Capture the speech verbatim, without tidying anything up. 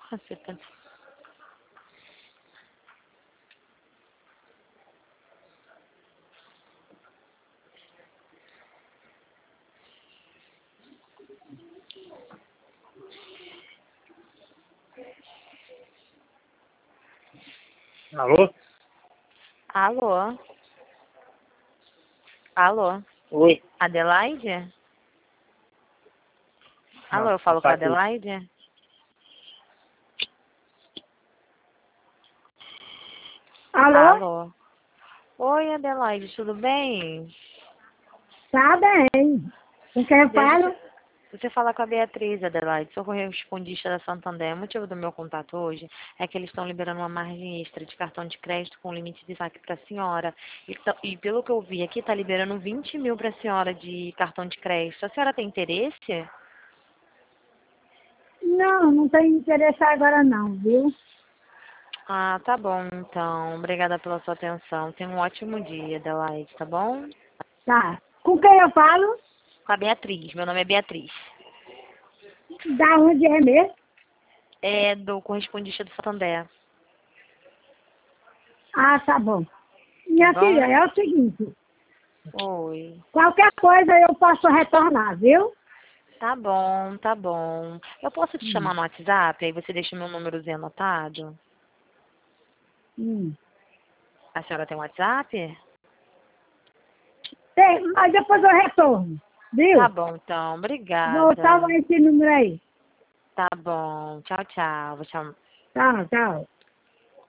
Você tá... Alô? Alô? Alô? Oi. Adelaide? Alô, Não, eu não falo com a tá aqui. Adelaide? Alô? Alô? Oi, Adelaide, tudo bem? Tá bem. Com quem eu Deixa eu falo? te... Você fala com a Beatriz, Adelaide, sou correspondista da Santander. O motivo do meu contato hoje é que eles estão liberando uma margem extra de cartão de crédito com limite de saque para a senhora. E, tão- e pelo que eu vi aqui, está liberando vinte mil para a senhora de cartão de crédito. A senhora tem interesse? Não, não tenho interesse agora não, viu? Ah, tá bom, então. Obrigada pela sua atenção. Tenha um ótimo dia, Adelaide, tá bom? Tá. Com quem eu falo? Com a Beatriz. Meu nome é Beatriz. Da onde é mesmo? É do correspondista do Santander, Ah, tá bom. tá Minha filha, bom? é o seguinte, Oi. qualquer coisa eu posso retornar, viu? Tá bom, tá bom. Eu posso te Hum, chamar no WhatsApp, aí você deixa meu númerozinho anotado? hum. A senhora tem WhatsApp? Tem, mas depois eu retorno, Tá viu? bom, então. Vou Obrigada. salvar esse número aí. Tá bom. Tchau, tchau. Vou chamar. Tchau, tchau.